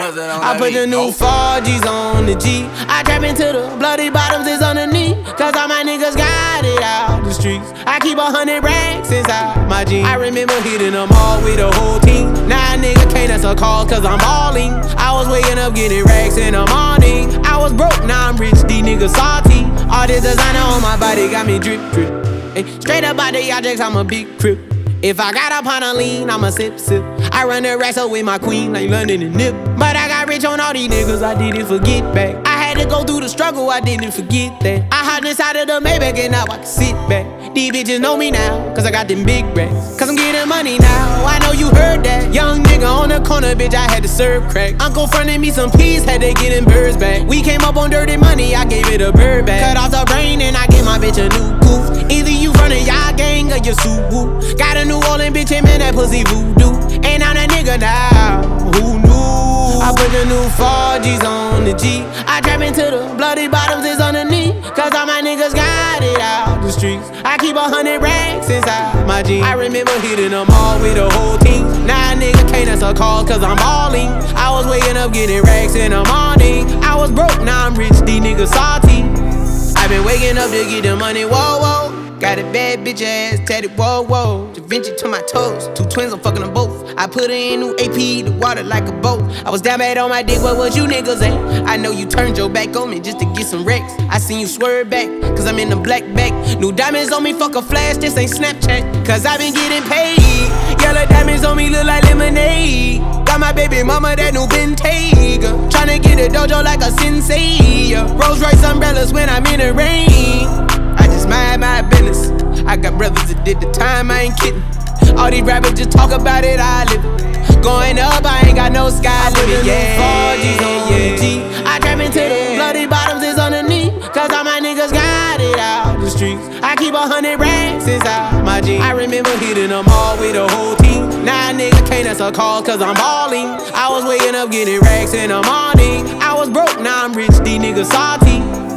I put the new 4Gs on the G. I trap into the bloody bottoms is underneath. Cause all my niggas got it out the streets. I keep 100 racks inside my jeans. I remember hitting them all with the whole team. Now a nigga can't answer calls cause I'm balling. I was waking up getting racks in the morning. I was broke, now I'm rich, these niggas salty. All this designer on my body got me drip drip. Ay, straight up out the objects, I'm a big crip. If I got up on a lean, I'ma sip sip. I run the racks up with my queen like London and Nip. But I got rich on all these niggas, I didn't forget back. I had to go through the struggle, I didn't forget that. I hopped inside of the Maybach and now I can sit back. These bitches know me now, cause I got them big racks. Cause I'm getting money now, I know you heard that. Young nigga on the corner, bitch, I had to serve crack. Uncle fronted me some peas, had to get them birds back. We came up on dirty money, I gave it a bird back. Cut off the brain and I gave my bitch a new goof. Either you running y'all gang or you Subaru. Got a New Orleans bitch, and man, that pussy voodoo. Ain't on that nigga now, who knew? I put the new 4Gs on the G. I trap into the bloody bottoms is underneath. Cause all my niggas got it out the streets. I keep 100 racks inside my jeans. I remember hitting them all with the whole team. Now a nigga can't answer calls cause I'm balling. I was waking up getting racks in the morning. I was broke, now I'm rich, these niggas salty. I been waking up to get the money, whoa, whoa. Got a bad bitch ass tatted, whoa, whoa. Da Vinci to my toes, 2 twins, I'm fucking them both. I put her in new AP, the water like a boat. I was down bad on my dick, what was you niggas at? I know you turned your back on me just to get some wrecks. I seen you swerve back, cause I'm in the black back. New diamonds on me, fuck a flash, this ain't Snapchat. Cause I been getting paid. Yellow diamonds on me look like lemonade. Got my baby mama that new Bentayga. Tryna get a dojo like a sensei. Rolls Royce umbrellas when I'm in the rain. I just mind my business. I got brothers that did the time, I ain't kidding. All these rappers just talk about it, I live it. Going up, I ain't got no sky limit. Yeah, 4Gs on the G. I trap into the bloody bottoms is underneath. Cause all my niggas got it out the streets. I keep 100 racks inside my jeans. I remember hitting them all with the whole team. Now a nigga can't answer calls cause I'm balling. I was waking up getting racks in the morning. I was broke, now I'm rich, these niggas salty.